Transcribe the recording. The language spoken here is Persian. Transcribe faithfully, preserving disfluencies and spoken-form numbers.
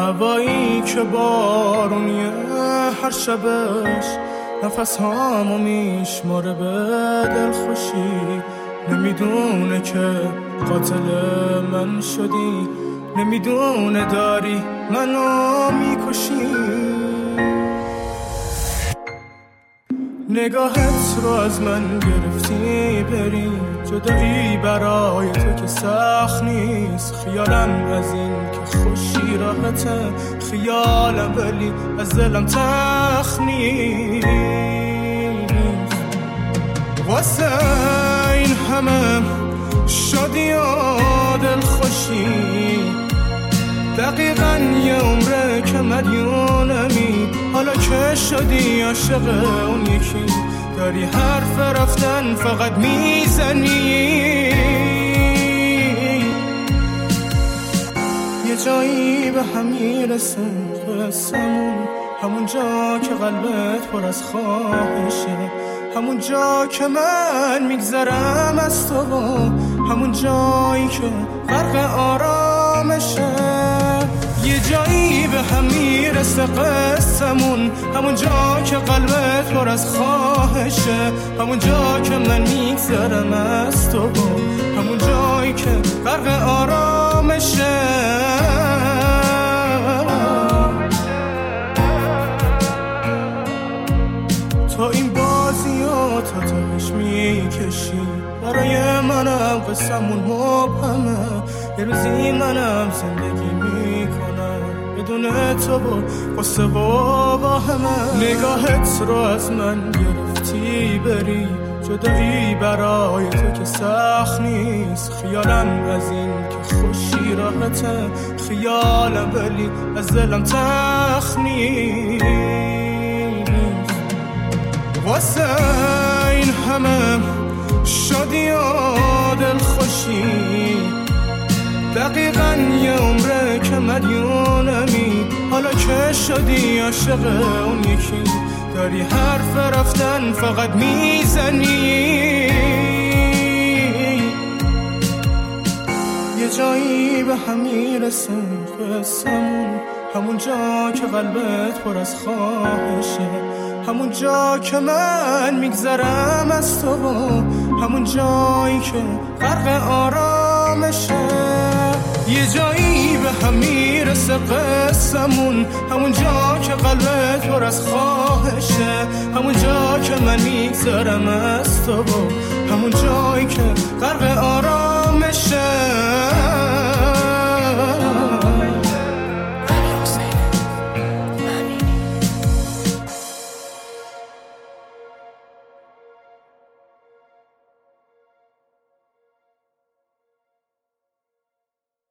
هوایی که بارونیه هر شبش نفس هامو میشماره به دل خوشی. نمیدونه که قاتل من شدی، نمیدونه داری منو میکشی. نگاهت رو از من گرفتی بری، جدایی برای تو که سخت نیست. خیالم از این که خوشی راحته، خیالم ولی از دلم تخت نیست. واسه این همه شادی و دل خوشی، دقیقاً یه عمره که مدیونمی. حالا که شدی عاشق اون یکی، داری حرف رفتن فقط میزنی. یه جایی به هم میرسه قصمون، همون جا که قلبت پر از خواهشه، همون جا که من میگذرم از تو، همون جایی که غرق آرامشه. یه جایی به هم میرسه قصمون، همون جا که قلبت پر از خواهشه، همون جا که من میگذرم از تو، همون جایی که غرق آرامشه. تا این بازی ها تا تاش میکشی، برای منم قصمون مبهمه. یه روزی منم زندگی میکنم بدون تو با قصه و واهمه. نگاهت رو از من گرفتی بری، جدایی برای تو که سخت نیست. خیالم از این که خوشی راحته، خیالم ولی از دلم تخت نیست. واسه این همه شادی و دل خوشی، دقیقاً یه عمره که مدیونمی. حالا که شدی عاشق اون یکی، داری حرف رفتن فقط میزنی. یه جایی به هم میرسه قصمون، همون جا که قلبت پر از خواهشه، همون جا که من میگذرم از تو، همون جایی که غرق آرامشه. یه جایی به هم میرسه قصمون، همون جا که قلبت پر از خواهشه، همون جا که من میگذرم از تو، همون جایی که